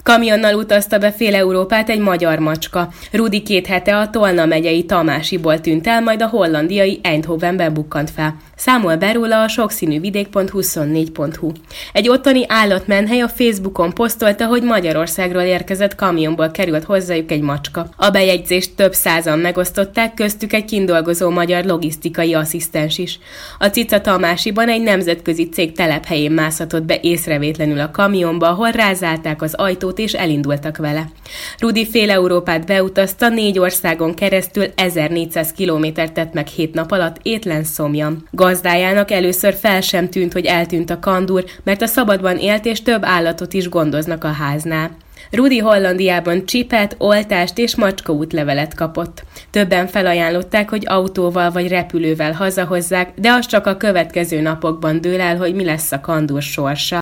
Kamionnal utazta be fél Európát egy magyar macska. Rudi 2 hete a Tolna megyei Tamásiból tűnt el, majd a hollandiai Eindhovenben bukkant fel. Számol be róla a sokszínűvidék.24.hu. Egy ottani állatmenhely a Facebookon posztolta, hogy Magyarországról érkezett kamionból került hozzájuk egy macska. A bejegyzést több százan megosztották, köztük egy kindolgozó magyar logisztikai asszisztens is. A cica Tamásiban egy nemzetközi cég telephelyén mászhatott be észrevétlenül a kamionba, ahol rázálták az ajtót és elindultak vele. Rudi fél Európát beutazta, 4 országon keresztül 1400 kilométert tett meg 7 nap alatt étlen szomjan. Gazdájának először fel sem tűnt, hogy eltűnt a kandúr, mert a szabadban élt és több állatot is gondoznak a háznál. Rudi Hollandiában csipet, oltást és macskaútlevelet kapott. Többen felajánlották, hogy autóval vagy repülővel hazahozzák, de az csak a következő napokban dől el, hogy mi lesz a kandúr sorsa.